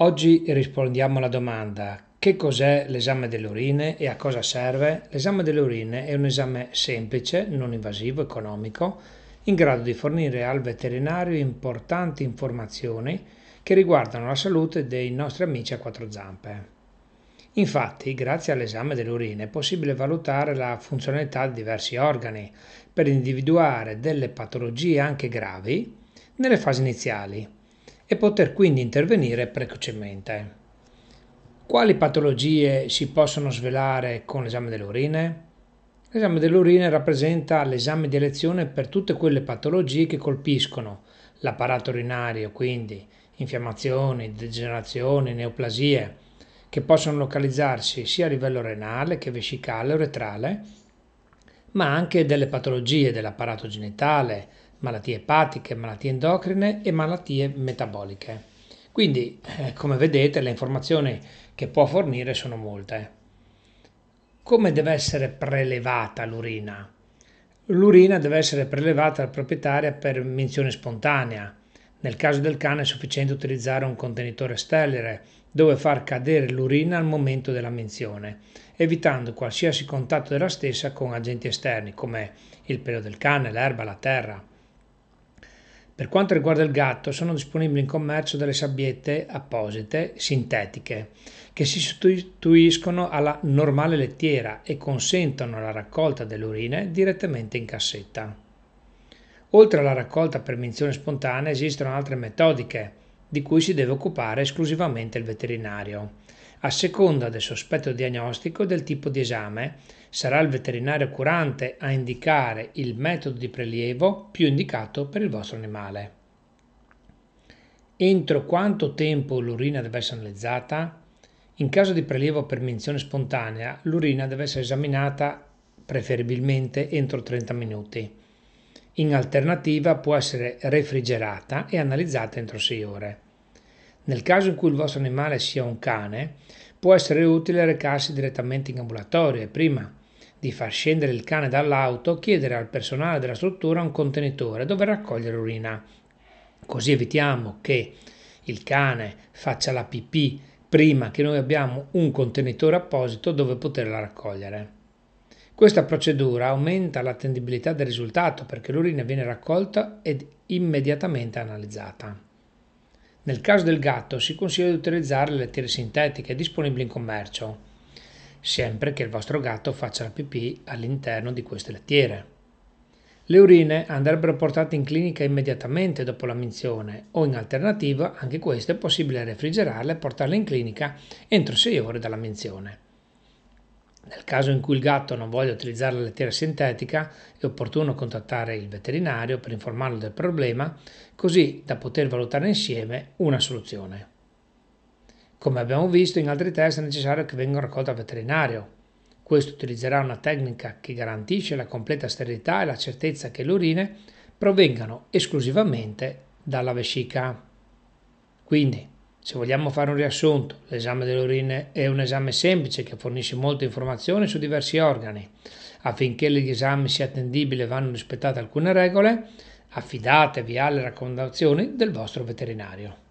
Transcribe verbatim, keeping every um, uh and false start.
Oggi rispondiamo alla domanda: che cos'è l'esame delle urine e a cosa serve? L'esame delle urine è un esame semplice, non invasivo, economico, in grado di fornire al veterinario importanti informazioni che riguardano la salute dei nostri amici a quattro zampe. Infatti, grazie all'esame delle urine è possibile valutare la funzionalità di diversi organi per individuare delle patologie anche gravi nelle fasi iniziali e poter quindi intervenire precocemente. Quali patologie si possono svelare con l'esame delle urine? L'esame delle urine rappresenta l'esame di elezione per tutte quelle patologie che colpiscono l'apparato urinario, quindi infiammazioni, degenerazioni, neoplasie, che possono localizzarsi sia a livello renale che vescicale o retrale, ma anche delle patologie dell'apparato genitale, malattie epatiche, malattie endocrine e malattie metaboliche. Quindi, eh, come vedete, le informazioni che può fornire sono molte. Come deve essere prelevata l'urina? L'urina deve essere prelevata dal proprietario per minzione spontanea. Nel caso del cane è sufficiente utilizzare un contenitore sterile dove far cadere l'urina al momento della minzione, evitando qualsiasi contatto della stessa con agenti esterni come il pelo del cane, l'erba, la terra. Per quanto riguarda il gatto, sono disponibili in commercio delle sabbiette apposite, sintetiche, che si sostituiscono alla normale lettiera e consentono la raccolta delle urine direttamente in cassetta. Oltre alla raccolta per minzione spontanea esistono altre metodiche di cui si deve occupare esclusivamente il veterinario. A seconda del sospetto diagnostico e del tipo di esame, sarà il veterinario curante a indicare il metodo di prelievo più indicato per il vostro animale. Entro quanto tempo l'urina deve essere analizzata? In caso di prelievo per minzione spontanea, l'urina deve essere esaminata preferibilmente entro trenta minuti. In alternativa può essere refrigerata e analizzata entro sei ore. Nel caso in cui il vostro animale sia un cane, può essere utile recarsi direttamente in ambulatorio e prima di far scendere il cane dall'auto chiedere al personale della struttura un contenitore dove raccogliere l'urina. Così evitiamo che il cane faccia la pipì prima che noi abbiamo un contenitore apposito dove poterla raccogliere. Questa procedura aumenta l'attendibilità del risultato perché l'urina viene raccolta ed immediatamente analizzata. Nel caso del gatto si consiglia di utilizzare le lettiere sintetiche disponibili in commercio, sempre che il vostro gatto faccia la pipì all'interno di queste lettiere. Le urine andrebbero portate in clinica immediatamente dopo la minzione o in alternativa, anche questo è possibile refrigerarle e portarle in clinica entro sei ore dalla minzione. Nel caso in cui il gatto non voglia utilizzare la lettiera sintetica, è opportuno contattare il veterinario per informarlo del problema, così da poter valutare insieme una soluzione. Come abbiamo visto, in altri test è necessario che vengano raccolti al veterinario. Questo utilizzerà una tecnica che garantisce la completa sterilità e la certezza che le urine provengano esclusivamente dalla vescica. Quindi, se vogliamo fare un riassunto, l'esame delle urine è un esame semplice che fornisce molte informazioni su diversi organi. Affinché l'esame sia attendibile vanno rispettate alcune regole, affidatevi alle raccomandazioni del vostro veterinario.